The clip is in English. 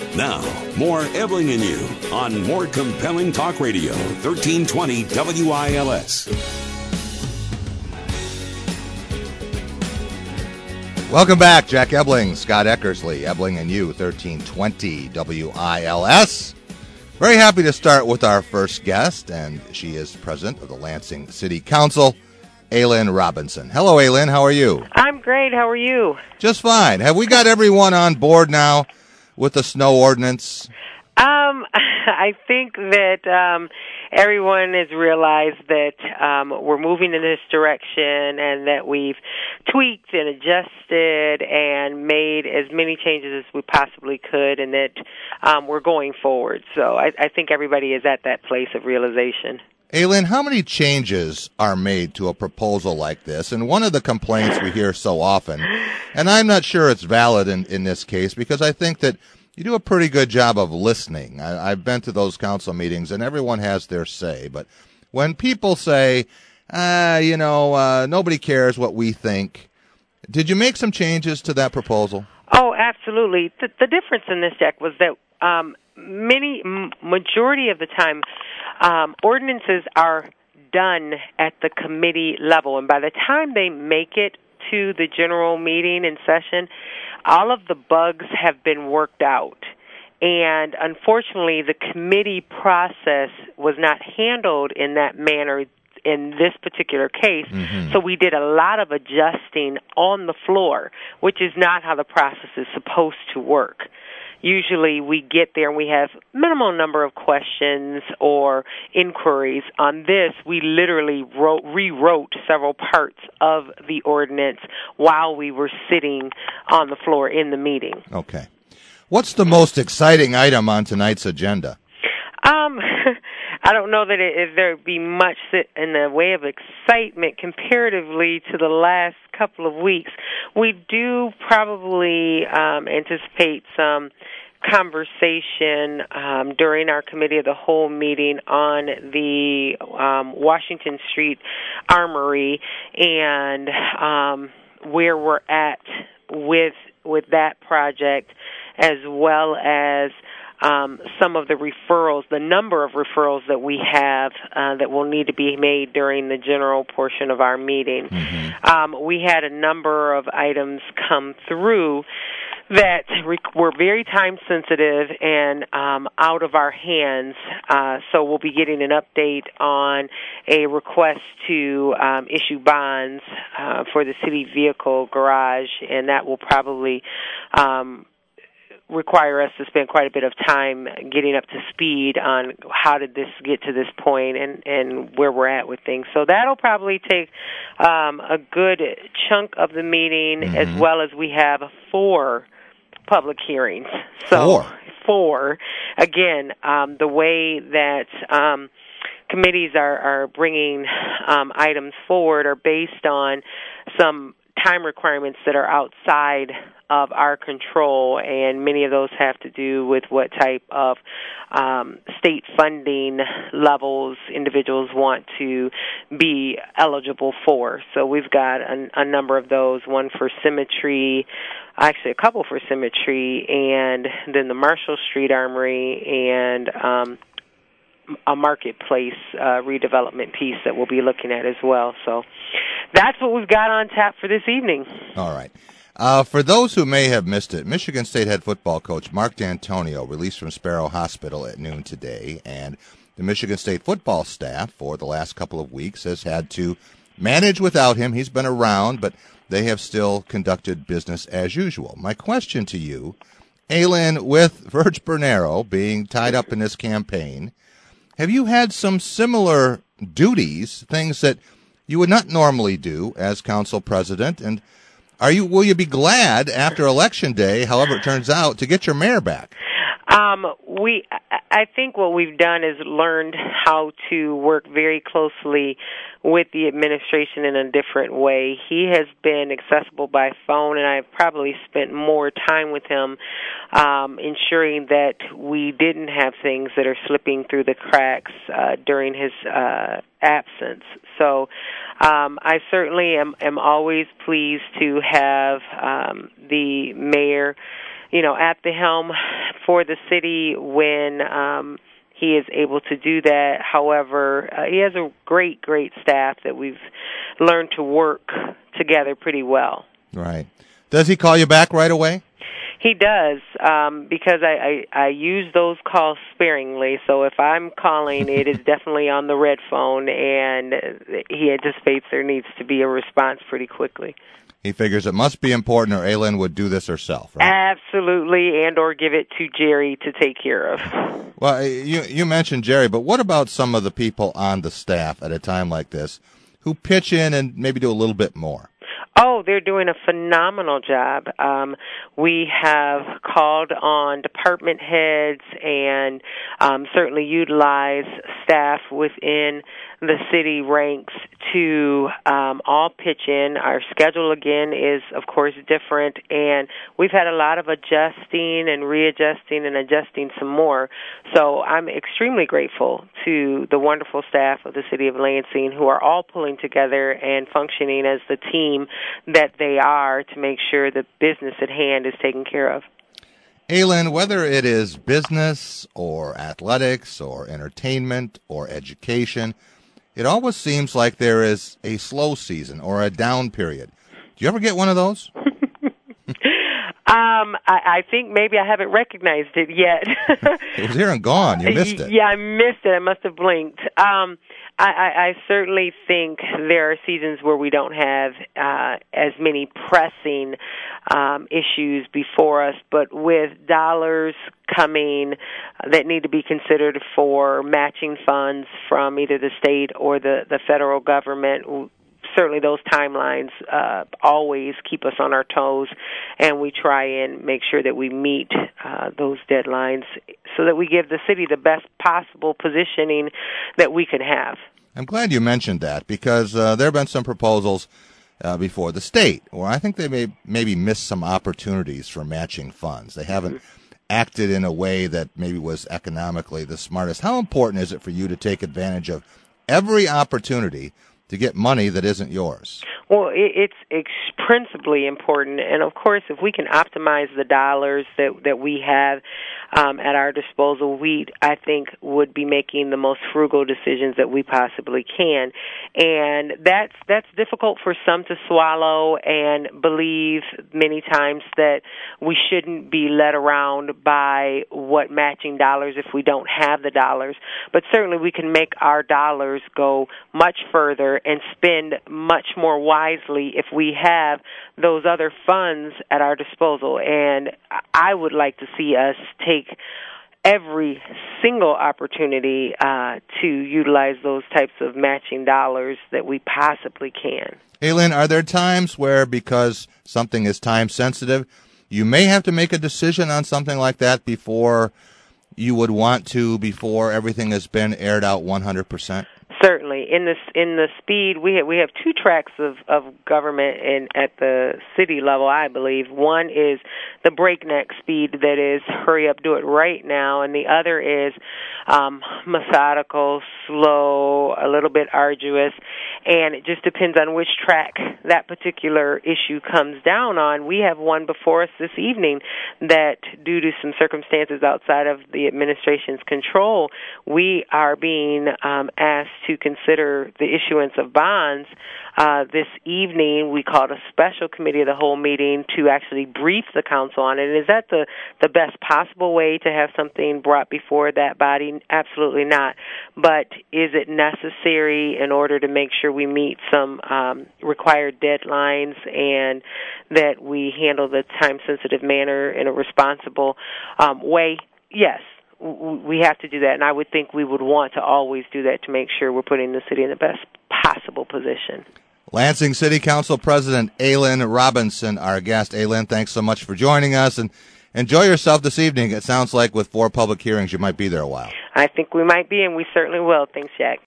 Now, more Ebling and You on more compelling talk radio, 1320 WILS. Welcome back, Jack Ebling, Scott Eckersley, Ebling and You, 1320 WILS. Very happy to start with our first guest, and she is president of the Lansing City Council, Aylin Robinson. Hello, Aylin. How are you? I'm great. How are you? Just fine. Have we got everyone on board now with the snow ordinance? I think that everyone has realized that we're moving in this direction and that we've tweaked and adjusted and made as many changes as we possibly could, and that we're going forward. So I think everybody is at that place of realization. Aylin, how many changes are made to a proposal like this? And one of the complaints we hear so often, and I'm not sure it's valid in this case, because I think that you do a pretty good job of listening. I've been to those council meetings, and everyone has their say. But when people say, nobody cares what we think, did you make some changes to that proposal? Oh, absolutely. The difference in this, Jack, was that majority of the time, ordinances are done at the committee level, and by the time they make it to the general meeting and session, all of the bugs have been worked out. And unfortunately, the committee process was not handled in that manner in this particular case, so we did a lot of adjusting on the floor, which is not how the process is supposed to work. Usually we get there and we have minimal number of questions or inquiries. On this, we literally rewrote several parts of the ordinance while we were sitting on the floor in the meeting. Okay. What's the most exciting item on tonight's agenda? I don't know that there'd be much in the way of excitement comparatively to the last couple of weeks. We do probably anticipate some conversation during our committee of the whole meeting on the Washington Street Armory and where we're at with that project, as well as some of the referrals, the number of referrals that we have that will need to be made during the general portion of our meeting. We had a number of items come through that were very time sensitive and out of our hands. So we'll be getting an update on a request to issue bonds for the city vehicle garage, and that will probably require us to spend quite a bit of time getting up to speed on how did this get to this point and where we're at with things. So that'll probably take a good chunk of the meeting, as well as we have 4 public hearings. So 4. Again, the way that committees are bringing items forward are based on some time requirements that are outside of our control, and many of those have to do with what type of state funding levels individuals want to be eligible for. So we've got a number of those, one for symmetry, actually a couple for symmetry, and then the Marshall Street Armory and a marketplace redevelopment piece that we'll be looking at as well. So that's what we've got on tap for this evening. All right. For those who may have missed it, Michigan State head football coach Mark D'Antonio released from Sparrow Hospital at noon today, and the Michigan State football staff for the last couple of weeks has had to manage without him. He's been around, but they have still conducted business as usual. My question to you, Aylin, with Virg Bernero being tied up in this campaign, have you had some similar duties, things that you would not normally do as council president, and will you be glad after Election Day, however it turns out, to get your mayor back? I think what we've done is learned how to work very closely with the administration in a different way. He has been accessible by phone, and I've probably spent more time with him ensuring that we didn't have things that are slipping through the cracks during his absence. So I certainly am always pleased to have the mayor at the helm for the city when he is able to do that. However, he has a great staff that we've learned to work together pretty well. Right. Does he call you back right away? He does, because I use those calls sparingly. So if I'm calling, it is definitely on the red phone, and he anticipates there needs to be a response pretty quickly. He figures it must be important, or Aylin would do this herself, right? Absolutely, and or give it to Jerry to take care of. Well, you mentioned Jerry, but what about some of the people on the staff at a time like this who pitch in and maybe do a little bit more? Oh, they're doing a phenomenal job. We have called on department heads and certainly utilize staff within the city ranks to all pitch in. Our schedule, again, is, of course, different, and we've had a lot of adjusting and readjusting and adjusting some more. So I'm extremely grateful to the wonderful staff of the city of Lansing who are all pulling together and functioning as the team that they are to make sure the business at hand is taken care of. Aylin, whether it is business or athletics or entertainment or education, it always seems like there is a slow season or a down period. Do you ever get one of those? I think maybe I haven't recognized it yet. It was here and gone. You missed it. Yeah, I missed it. I must have blinked. I certainly think there are seasons where we don't have as many pressing issues before us, but with dollars coming that need to be considered for matching funds from either the state or the federal government, certainly those timelines always keep us on our toes, and we try and make sure that we meet those deadlines so that we give the city the best possible positioning that we can have. I'm glad you mentioned that because there have been some proposals before the state where I think they maybe missed some opportunities for matching funds. They haven't acted in a way that maybe was economically the smartest. How important is it for you to take advantage of every opportunity to get money that isn't yours? Well, it's principally important, and of course, if we can optimize the dollars that we have at our disposal, we, I think, would be making the most frugal decisions that we possibly can. And that's difficult for some to swallow and believe many times that we shouldn't be led around by what matching dollars if we don't have the dollars. But certainly we can make our dollars go much further and spend much more wisely if we have those other funds at our disposal. And I would like to see us take every single opportunity to utilize those types of matching dollars that we possibly can. Aylin, are there times where, because something is time sensitive, you may have to make a decision on something like that before you would want to, before everything has been aired out 100%? Certainly, in the speed, we have two tracks of government at the city level, I believe. One is the breakneck speed, that is hurry up, do it right now, and the other is methodical, slow, a little bit arduous, and it just depends on which track that particular issue comes down on. We have one before us this evening that, due to some circumstances outside of the administration's control, we are being asked to consider the issuance of bonds. This evening, we called a special committee of the whole meeting to actually brief the council on it. And is that the best possible way to have something brought before that body? Absolutely not. But is it necessary in order to make sure we meet some required deadlines and that we handle the time-sensitive manner in a responsible way? Yes. We have to do that, and I would think we would want to always do that to make sure we're putting the city in the best possible position. Lansing City Council President Aylin Robinson, our guest. Aylin, thanks so much for joining us, and enjoy yourself this evening. It sounds like with 4 public hearings, you might be there a while. I think we might be, and we certainly will. Thanks, Jack.